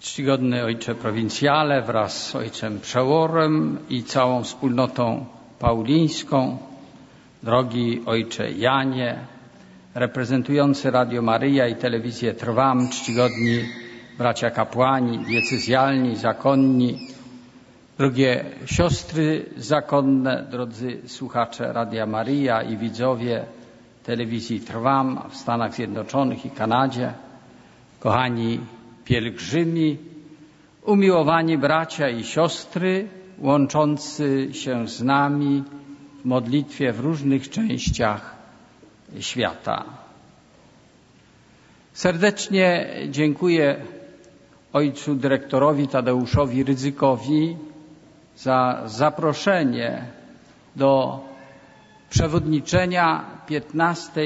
Czcigodny ojcze prowincjale wraz z ojcem przeorem i całą wspólnotą paulińską, drogi ojcze Janie, reprezentujący Radio Maryja i telewizję Trwam, czcigodni bracia kapłani, diecezjalni, zakonni, drogie siostry zakonne, drodzy słuchacze Radia Maryja i widzowie telewizji Trwam w Stanach Zjednoczonych i Kanadzie, kochani pielgrzymi, umiłowani bracia i siostry łączący się z nami w modlitwie w różnych częściach świata. Serdecznie dziękuję ojcu dyrektorowi Tadeuszowi Rydzykowi za zaproszenie do przewodniczenia 15.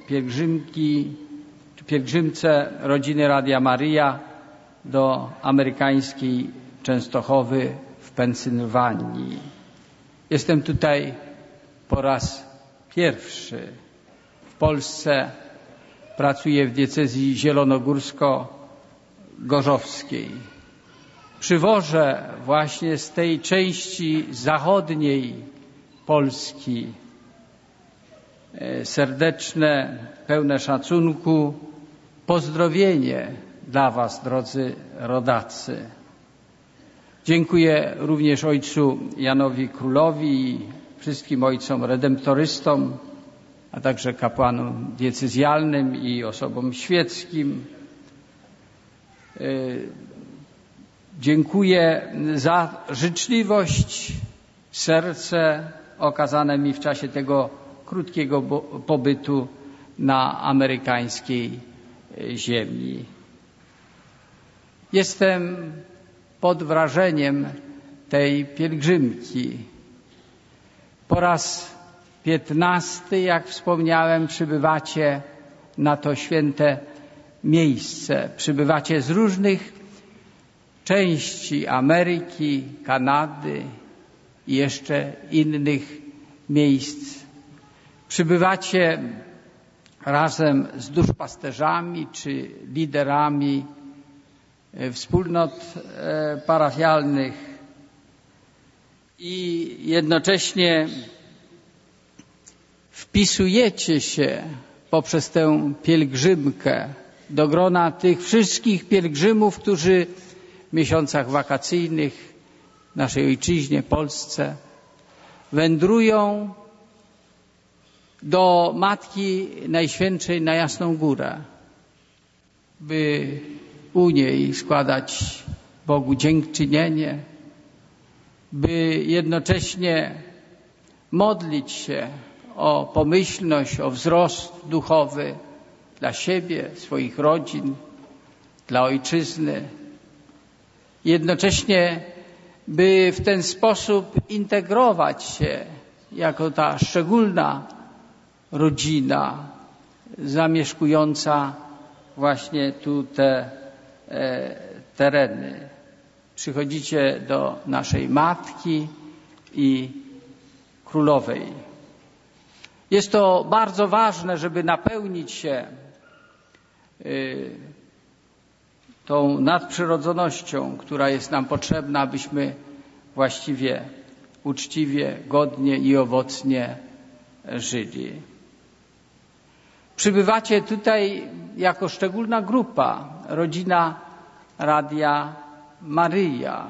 pielgrzymce rodziny Radia Maryja do amerykańskiej Częstochowy w Pensylwanii. Jestem tutaj po raz pierwszy w Polsce. Pracuję w diecezji zielonogórsko-gorzowskiej. Przywożę właśnie z tej części zachodniej Polski serdeczne, pełne szacunku pozdrowienie dla Was, drodzy rodacy. Dziękuję również ojcu Janowi Królowi i wszystkim ojcom redemptorystom, a także kapłanom diecezjalnym i osobom świeckim. Dziękuję za życzliwość, serce okazane mi w czasie tego krótkiego pobytu na amerykańskiej ziemi. Jestem pod wrażeniem tej pielgrzymki. Po raz 15, jak wspomniałem, przybywacie na to święte miejsce. Przybywacie z różnych części Ameryki, Kanady i jeszcze innych miejsc. Przybywacie razem z duszpasterzami czy liderami wspólnot parafialnych i jednocześnie wpisujecie się poprzez tę pielgrzymkę do grona tych wszystkich pielgrzymów, którzy w miesiącach wakacyjnych w naszej ojczyźnie, Polsce, wędrują do Matki Najświętszej na Jasną Górę, by u niej składać Bogu dziękczynienie, by jednocześnie modlić się o pomyślność, o wzrost duchowy dla siebie, swoich rodzin, dla ojczyzny. Jednocześnie, by w ten sposób integrować się jako ta szczególna rodzina zamieszkująca właśnie tu te tereny. Przychodzicie do naszej Matki i Królowej. Jest to bardzo ważne, żeby napełnić się tą nadprzyrodzonością, która jest nam potrzebna, abyśmy właściwie, uczciwie, godnie i owocnie żyli. Przybywacie tutaj jako szczególna grupa, rodzina Radia Maryja.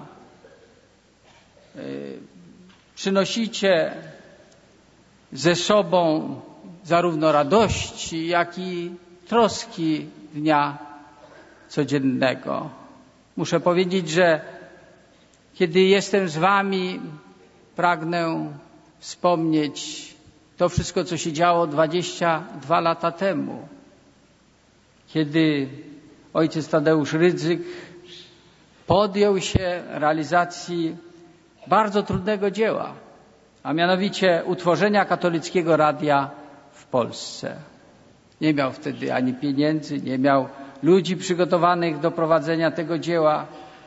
Przynosicie ze sobą zarówno radości, jak i troski dnia codziennego. Muszę powiedzieć, że kiedy jestem z Wami, pragnę wspomnieć to wszystko, co się działo 22 lata temu, kiedy ojciec Tadeusz Rydzyk podjął się realizacji bardzo trudnego dzieła, a mianowicie utworzenia katolickiego radia w Polsce. Nie miał wtedy ani pieniędzy, nie miał ludzi przygotowanych do prowadzenia tego dzieła,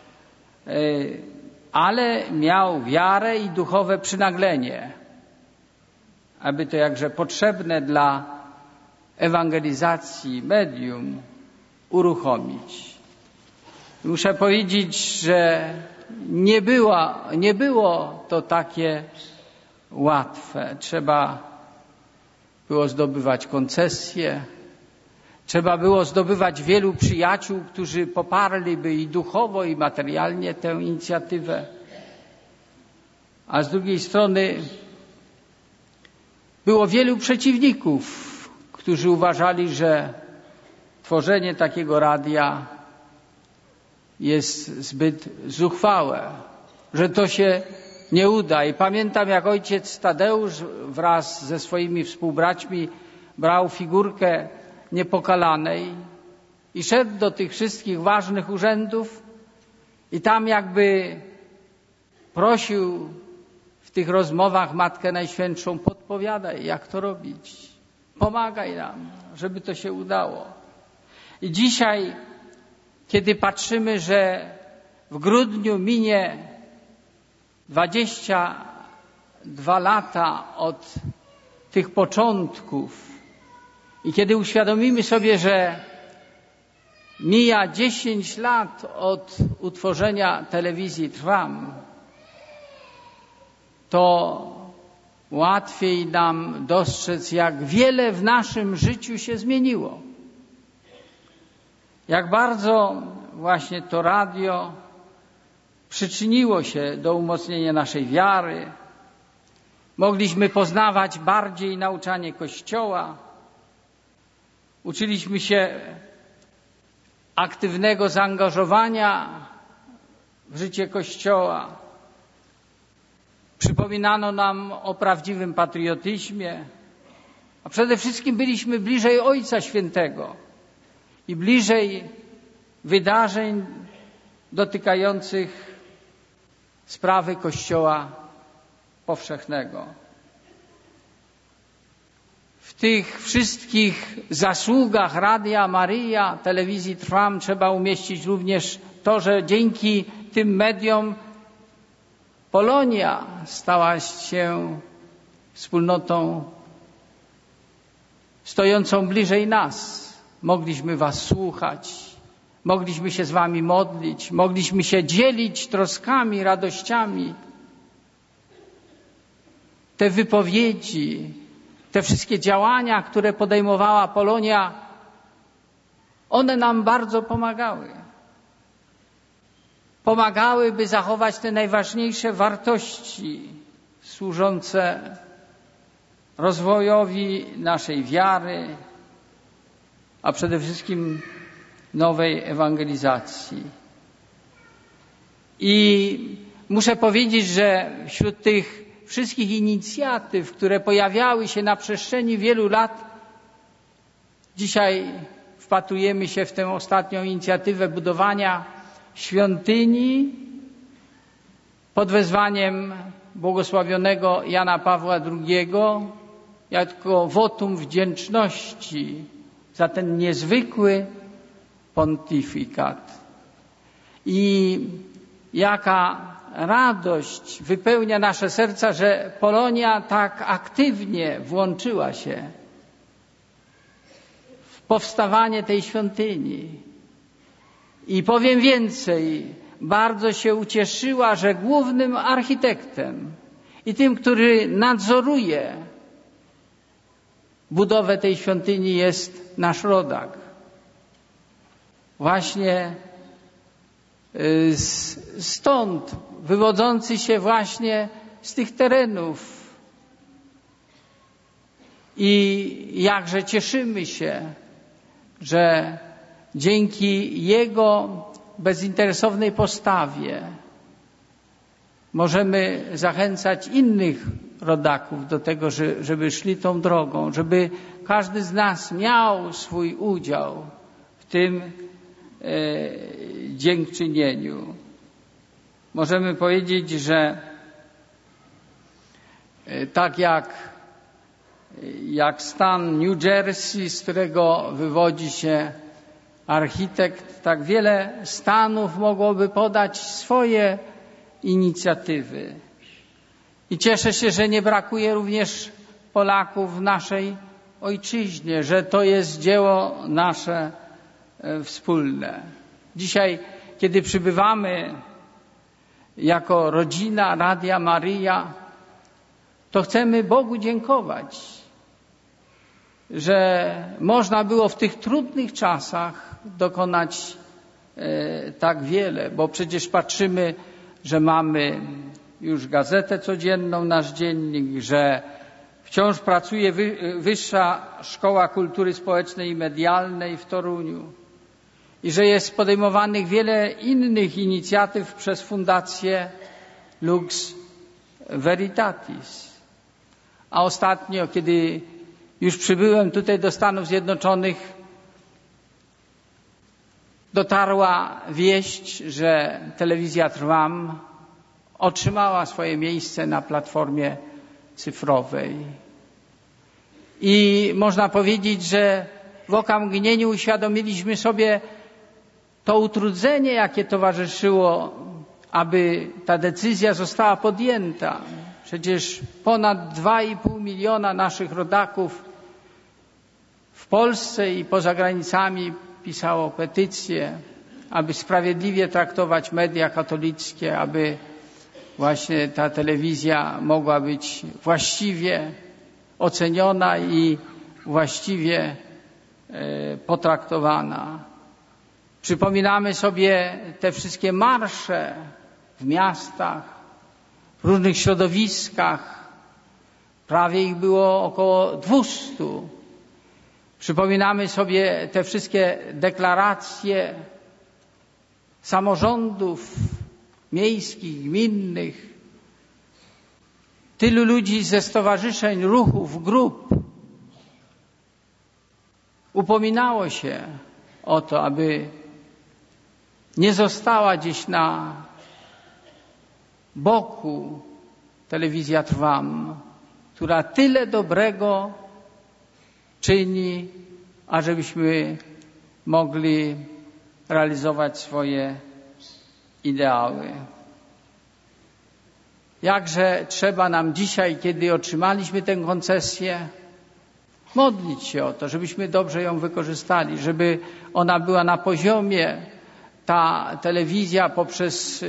ale miał wiarę i duchowe przynaglenie, aby to jakże potrzebne dla ewangelizacji medium uruchomić. Muszę powiedzieć, że nie było to takie łatwe. Trzeba było zdobywać koncesje, trzeba było zdobywać wielu przyjaciół, którzy poparliby i duchowo, i materialnie tę inicjatywę. A z drugiej strony było wielu przeciwników, którzy uważali, że tworzenie takiego radia jest zbyt zuchwałe, że to się nie uda. I pamiętam, jak ojciec Tadeusz wraz ze swoimi współbraćmi brał figurkę Niepokalanej i szedł do tych wszystkich ważnych urzędów i tam jakby prosił w tych rozmowach Matkę Najświętszą: podpowiadaj, jak to robić, pomagaj nam, żeby to się udało. I dzisiaj, kiedy patrzymy, że w grudniu minie 22 lata od tych początków i kiedy uświadomimy sobie, że mija 10 lat od utworzenia telewizji Trwam, to łatwiej nam dostrzec, jak wiele w naszym życiu się zmieniło. Jak bardzo właśnie to radio przyczyniło się do umocnienia naszej wiary. Mogliśmy poznawać bardziej nauczanie Kościoła. Uczyliśmy się aktywnego zaangażowania w życie Kościoła. Przypominano nam o prawdziwym patriotyzmie, a przede wszystkim byliśmy bliżej Ojca Świętego i bliżej wydarzeń dotykających sprawy Kościoła powszechnego. W tych wszystkich zasługach Radia Maryja, telewizji Trwam trzeba umieścić również to, że dzięki tym mediom Polonia stała się wspólnotą stojącą bliżej nas. Mogliśmy was słuchać, mogliśmy się z wami modlić, mogliśmy się dzielić troskami, radościami. Te wypowiedzi, te wszystkie działania, które podejmowała Polonia, one nam bardzo pomagały. Pomagały, by zachować te najważniejsze wartości służące rozwojowi naszej wiary, a przede wszystkim nowej ewangelizacji. I muszę powiedzieć, że wśród tych wszystkich inicjatyw, które pojawiały się na przestrzeni wielu lat, dzisiaj wpatrujemy się w tę ostatnią inicjatywę budowania świątyni pod wezwaniem błogosławionego Jana Pawła II jako wotum wdzięczności za ten niezwykły pontyfikat. I jaka radość wypełnia nasze serca, że Polonia tak aktywnie włączyła się w powstawanie tej świątyni. I powiem więcej, bardzo się ucieszyła, że głównym architektem i tym, który nadzoruje budowę tej świątyni, jest nasz rodak. Właśnie stąd, wywodzący się właśnie z tych terenów. I jakże cieszymy się, że dzięki jego bezinteresownej postawie możemy zachęcać innych rodaków do tego, żeby szli tą drogą, żeby każdy z nas miał swój udział w tym dziękczynieniu. Możemy powiedzieć, że tak jak stan New Jersey, z którego wywodzi się architekt, tak wiele stanów mogłoby podać swoje inicjatywy. I cieszę się, że nie brakuje również Polaków w naszej ojczyźnie, że to jest dzieło nasze wspólne. Dzisiaj, kiedy przybywamy jako rodzina Radia Maryja, to chcemy Bogu dziękować, że można było w tych trudnych czasach dokonać tak wiele, bo przecież patrzymy, że mamy już gazetę codzienną, nasz dziennik, że wciąż pracuje Wyższa Szkoła Kultury Społecznej i Medialnej w Toruniu i że jest podejmowanych wiele innych inicjatyw przez Fundację Lux Veritatis. A ostatnio, kiedy już przybyłem tutaj do Stanów Zjednoczonych, dotarła wieść, że telewizja Trwam otrzymała swoje miejsce na platformie cyfrowej. I można powiedzieć, że w okamgnieniu uświadomiliśmy sobie to utrudzenie, jakie towarzyszyło, aby ta decyzja została podjęta. Przecież ponad 2,5 miliona naszych rodaków w Polsce i poza granicami pisało petycje, aby sprawiedliwie traktować media katolickie, aby właśnie ta telewizja mogła być właściwie oceniona i właściwie potraktowana. Przypominamy sobie te wszystkie marsze w miastach, w różnych środowiskach. Prawie ich było około 200. Przypominamy sobie te wszystkie deklaracje samorządów miejskich, gminnych, tylu ludzi ze stowarzyszeń, ruchów, grup upominało się o to, aby nie została gdzieś na boku telewizja Trwam, która tyle dobrego czyni, ażebyśmy mogli realizować swoje ideały. Jakże trzeba nam dzisiaj, kiedy otrzymaliśmy tę koncesję, modlić się o to, żebyśmy dobrze ją wykorzystali, żeby ona była na poziomie, ta telewizja poprzez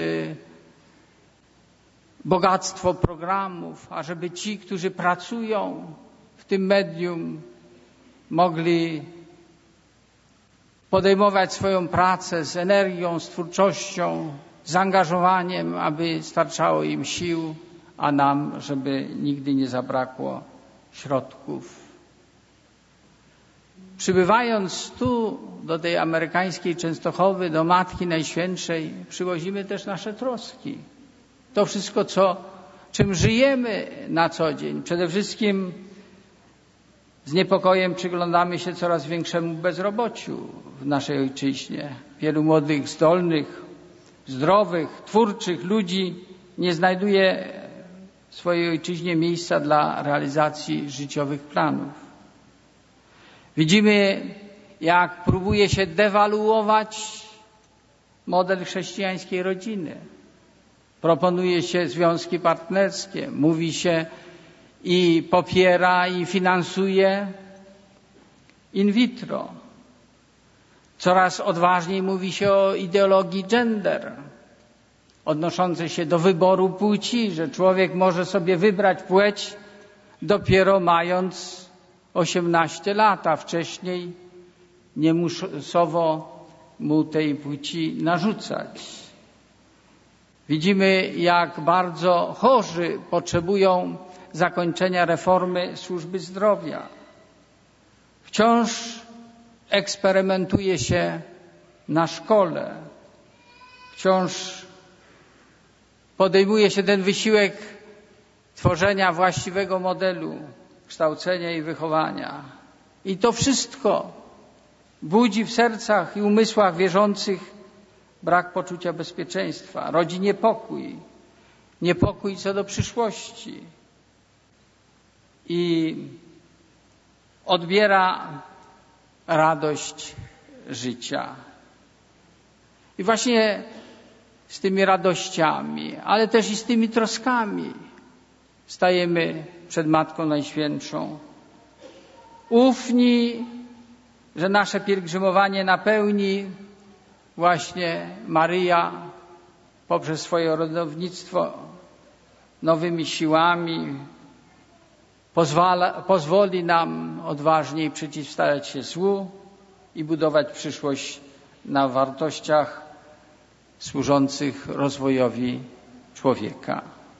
bogactwo programów, a żeby ci, którzy pracują w tym medium, mogli podejmować swoją pracę z energią, z twórczością, z zaangażowaniem, aby starczało im sił, a nam, żeby nigdy nie zabrakło środków. Przybywając tu do tej amerykańskiej Częstochowy, do Matki Najświętszej, przywozimy też nasze troski. To wszystko, czym żyjemy na co dzień. Przede wszystkim z niepokojem przyglądamy się coraz większemu bezrobociu w naszej ojczyźnie. Wielu młodych, zdolnych, zdrowych, twórczych ludzi nie znajduje w swojej ojczyźnie miejsca dla realizacji życiowych planów. Widzimy, jak próbuje się dewaluować model chrześcijańskiej rodziny. Proponuje się związki partnerskie, mówi się i popiera i finansuje in vitro. Coraz odważniej mówi się o ideologii gender, odnoszącej się do wyboru płci, że człowiek może sobie wybrać płeć dopiero mając 18 lat, a wcześniej niemusowo mu tej płci narzucać. Widzimy, jak bardzo chorzy potrzebują zakończenia reformy służby zdrowia. Wciąż eksperymentuje się na szkole. Wciąż podejmuje się ten wysiłek tworzenia właściwego modelu kształcenia i wychowania. I to wszystko budzi w sercach i umysłach wierzących brak poczucia bezpieczeństwa, rodzi niepokój, niepokój co do przyszłości i odbiera radość życia. I właśnie z tymi radościami, ale też i z tymi troskami stajemy przed Matką Najświętszą. Ufni, że nasze pielgrzymowanie napełni właśnie Maryja poprzez swoje rodownictwo nowymi siłami pozwoli nam odważniej przeciwstawiać się złu i budować przyszłość na wartościach służących rozwojowi człowieka.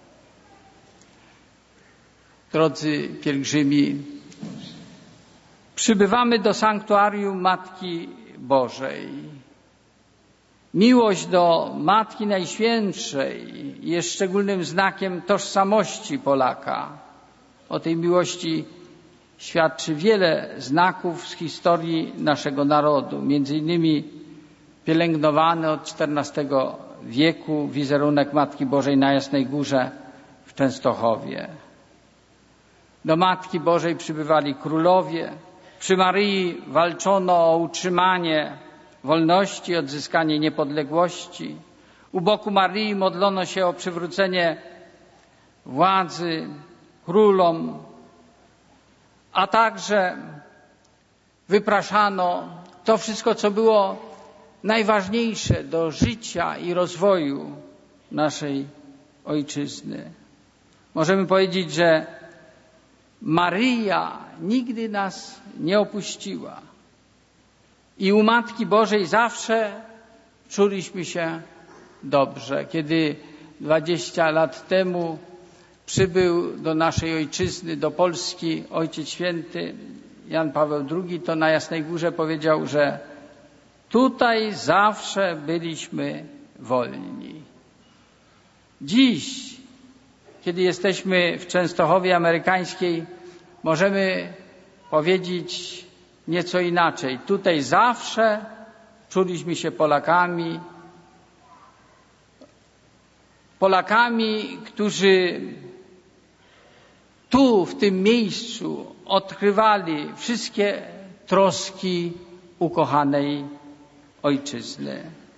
Drodzy pielgrzymi, przybywamy do sanktuarium Matki Bożej. Miłość do Matki Najświętszej jest szczególnym znakiem tożsamości Polaka. O tej miłości świadczy wiele znaków z historii naszego narodu. Między innymi pielęgnowany od XIV wieku wizerunek Matki Bożej na Jasnej Górze w Częstochowie. Do Matki Bożej przybywali królowie. Przy Maryi walczono o utrzymanie wolności, odzyskanie niepodległości. U boku Maryi modlono się o przywrócenie władzy królom, a także wypraszano to wszystko, co było najważniejsze do życia i rozwoju naszej ojczyzny. Możemy powiedzieć, że Maryja nigdy nas nie opuściła i u Matki Bożej zawsze czuliśmy się dobrze. Kiedy 20 lat temu przybył do naszej ojczyzny, do Polski Ojciec Święty Jan Paweł II, to na Jasnej Górze powiedział, że tutaj zawsze byliśmy wolni. Dziś, kiedy jesteśmy w Częstochowie amerykańskiej, możemy powiedzieć nieco inaczej. Tutaj zawsze czuliśmy się Polakami, którzy tu, w tym miejscu odkrywali wszystkie troski ukochanej ojczyzny.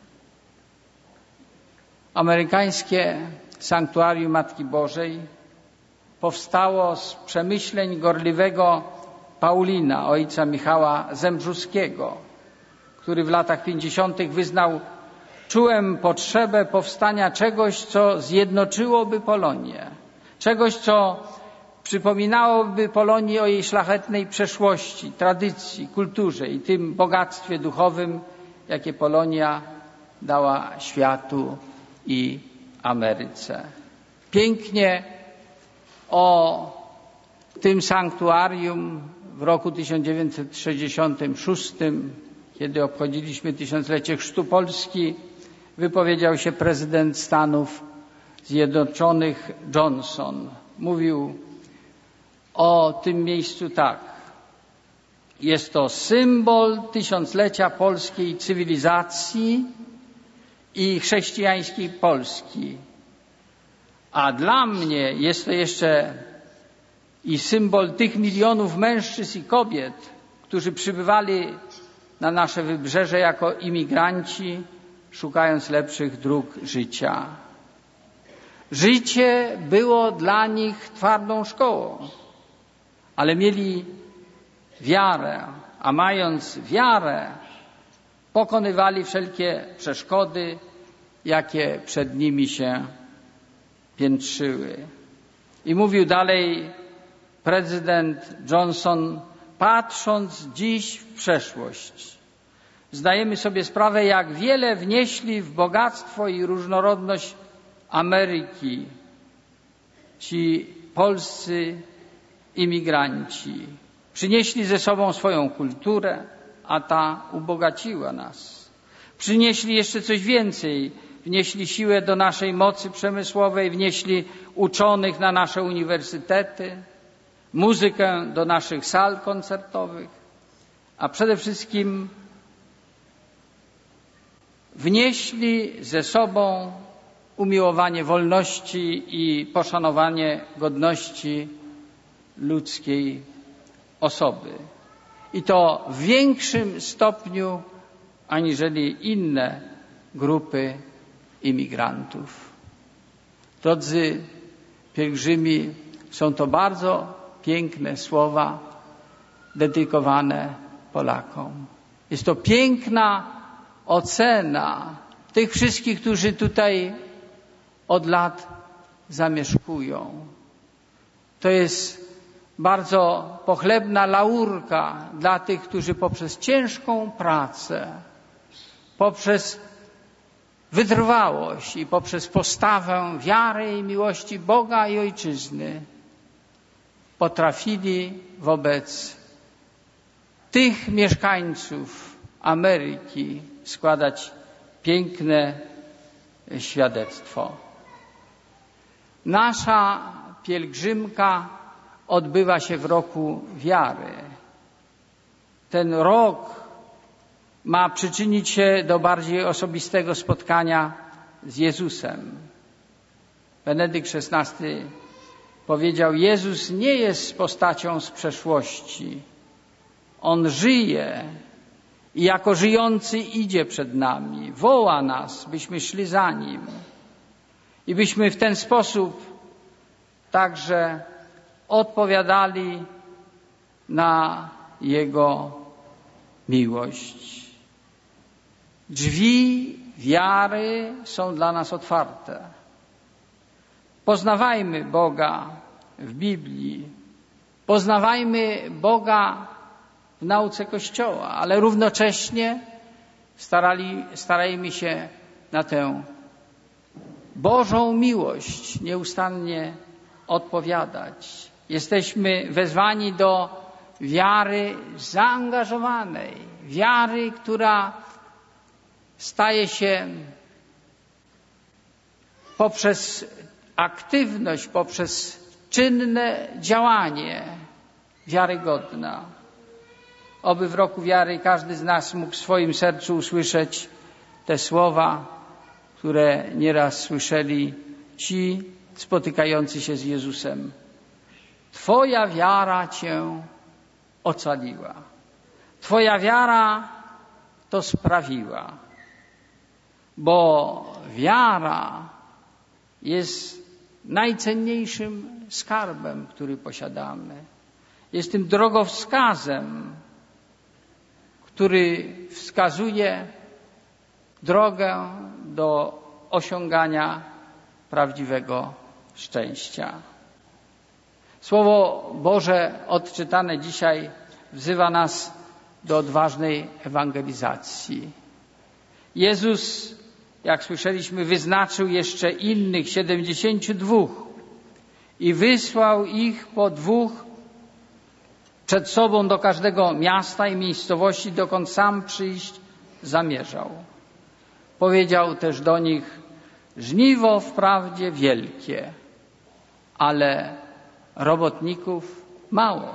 Amerykańskie sanktuarium Matki Bożej powstało z przemyśleń gorliwego Paulina, ojca Michała Zembrzuskiego, który w latach 50. wyznał: czułem potrzebę powstania czegoś, co zjednoczyłoby Polonię, czegoś, co przypominałoby Polonii o jej szlachetnej przeszłości, tradycji, kulturze i tym bogactwie duchowym, jakie Polonia dała światu i Ameryce. Pięknie o tym sanktuarium w roku 1966, kiedy obchodziliśmy tysiąclecie chrztu Polski, wypowiedział się prezydent Stanów Zjednoczonych Johnson. Mówił o tym miejscu tak: jest to symbol tysiąclecia polskiej cywilizacji i chrześcijańskiej Polski, a dla mnie jest to jeszcze i symbol tych milionów mężczyzn i kobiet, którzy przybywali na nasze wybrzeże jako imigranci, szukając lepszych dróg życia. Życie było dla nich twardą szkołą, ale mieli wiarę, a mając wiarę, pokonywali wszelkie przeszkody, jakie przed nimi się piętrzyły. I mówił dalej prezydent Johnson: patrząc dziś w przeszłość, zdajemy sobie sprawę, jak wiele wnieśli w bogactwo i różnorodność Ameryki ci polscy imigranci. Przynieśli ze sobą swoją kulturę, a ta ubogaciła nas. Przynieśli jeszcze coś więcej. Wnieśli siłę do naszej mocy przemysłowej, wnieśli uczonych na nasze uniwersytety, muzykę do naszych sal koncertowych, a przede wszystkim wnieśli ze sobą umiłowanie wolności i poszanowanie godności ludzkiej osoby. I to w większym stopniu aniżeli inne grupy imigrantów. Drodzy pielgrzymi, są to bardzo piękne słowa dedykowane Polakom. Jest to piękna ocena tych wszystkich, którzy tutaj od lat zamieszkują. To jest bardzo pochlebna laurka dla tych, którzy poprzez ciężką pracę, poprzez wytrwałość i poprzez postawę wiary i miłości Boga i Ojczyzny potrafili wobec tych mieszkańców Ameryki składać piękne świadectwo. Nasza pielgrzymka odbywa się w roku wiary. Ten rok ma przyczynić się do bardziej osobistego spotkania z Jezusem. Benedykt XVI powiedział: Jezus nie jest postacią z przeszłości. On żyje i jako żyjący idzie przed nami. Woła nas, byśmy szli za Nim. I byśmy w ten sposób także odpowiadali na Jego miłość. Drzwi wiary są dla nas otwarte. Poznawajmy Boga w Biblii. Poznawajmy Boga w nauce Kościoła, ale równocześnie starajmy się na tę Bożą miłość nieustannie odpowiadać. Jesteśmy wezwani do wiary zaangażowanej, wiary, która staje się poprzez aktywność, poprzez czynne działanie wiarygodna. Oby w roku wiary każdy z nas mógł w swoim sercu usłyszeć te słowa, które nieraz słyszeli ci spotykający się z Jezusem. Twoja wiara Cię ocaliła. Twoja wiara to sprawiła. Bo wiara jest najcenniejszym skarbem, który posiadamy. Jest tym drogowskazem, który wskazuje drogę do osiągania prawdziwego szczęścia. Słowo Boże odczytane dzisiaj wzywa nas do odważnej ewangelizacji. Jezus, jak słyszeliśmy, wyznaczył jeszcze innych 72 i wysłał ich po 2 przed sobą do każdego miasta i miejscowości, dokąd sam przyjść zamierzał. Powiedział też do nich: żniwo wprawdzie wielkie, ale robotników mało.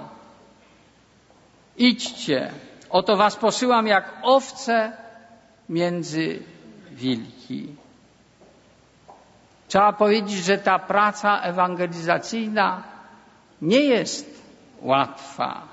Idźcie, oto was posyłam jak owce między wilki. Trzeba powiedzieć, że ta praca ewangelizacyjna nie jest łatwa.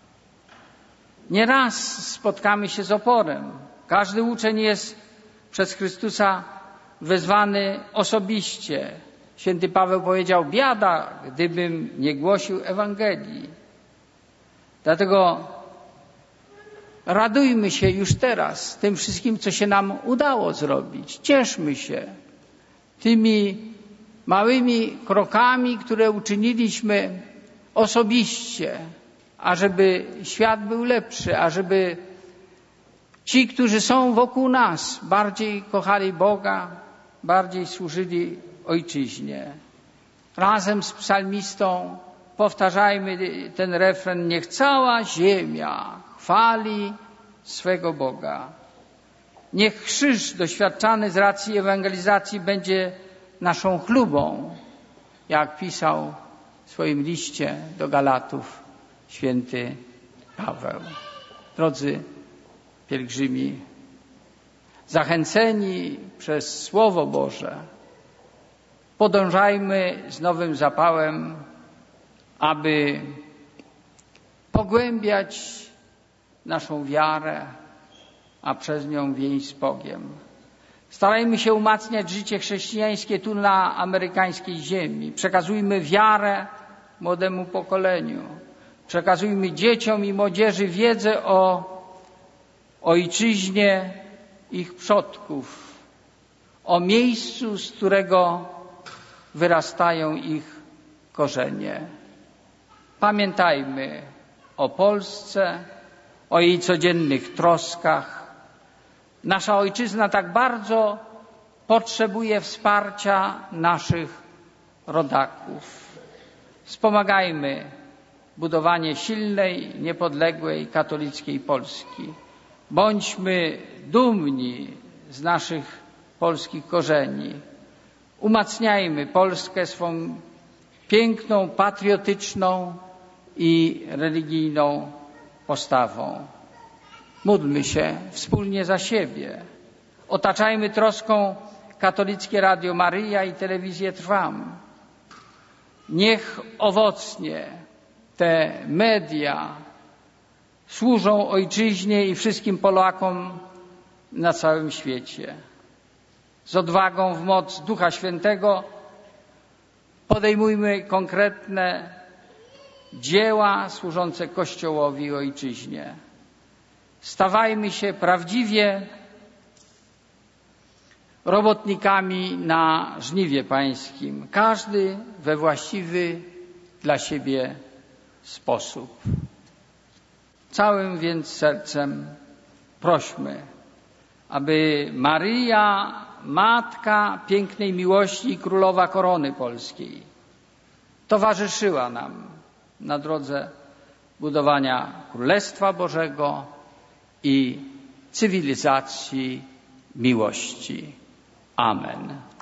Nieraz spotkamy się z oporem. Każdy uczeń jest przez Chrystusa wezwany osobiście. Święty Paweł powiedział: biada, gdybym nie głosił Ewangelii. Dlatego radujmy się już teraz tym wszystkim, co się nam udało zrobić. Cieszmy się tymi małymi krokami, które uczyniliśmy osobiście, ażeby świat był lepszy, ażeby ci, którzy są wokół nas, bardziej kochali Boga, bardziej służyli Ojczyźnie. Razem z psalmistą powtarzajmy ten refren: niech cała ziemia chwali swego Boga. Niech krzyż doświadczany z racji ewangelizacji będzie naszą chlubą, jak pisał w swoim liście do Galatów święty Paweł. Drodzy pielgrzymi, zachęceni przez Słowo Boże, podążajmy z nowym zapałem, aby pogłębiać naszą wiarę, a przez nią więź z Bogiem. Starajmy się umacniać życie chrześcijańskie tu na amerykańskiej ziemi. Przekazujmy wiarę młodemu pokoleniu. Przekazujmy dzieciom i młodzieży wiedzę o Ojczyźnie ich przodków, o miejscu, z którego wyrastają ich korzenie. Pamiętajmy o Polsce, o jej codziennych troskach. Nasza ojczyzna tak bardzo potrzebuje wsparcia naszych rodaków. Wspomagajmy budowanie silnej, niepodległej, katolickiej Polski. Bądźmy dumni z naszych polskich korzeni. Umacniajmy Polskę swą piękną, patriotyczną i religijną postawą. Módlmy się wspólnie za siebie. Otaczajmy troską Katolickie Radio Maryja i Telewizję Trwam. Niech owocnie te media służą ojczyźnie i wszystkim Polakom na całym świecie. Z odwagą w moc Ducha Świętego podejmujmy konkretne dzieła służące Kościołowi i ojczyźnie. Stawajmy się prawdziwie robotnikami na żniwie pańskim, każdy we właściwy dla siebie sposób. Całym więc sercem prośmy, aby Maryja, Matka pięknej miłości i Królowa Korony Polskiej, towarzyszyła nam na drodze budowania Królestwa Bożego i cywilizacji miłości. Amen.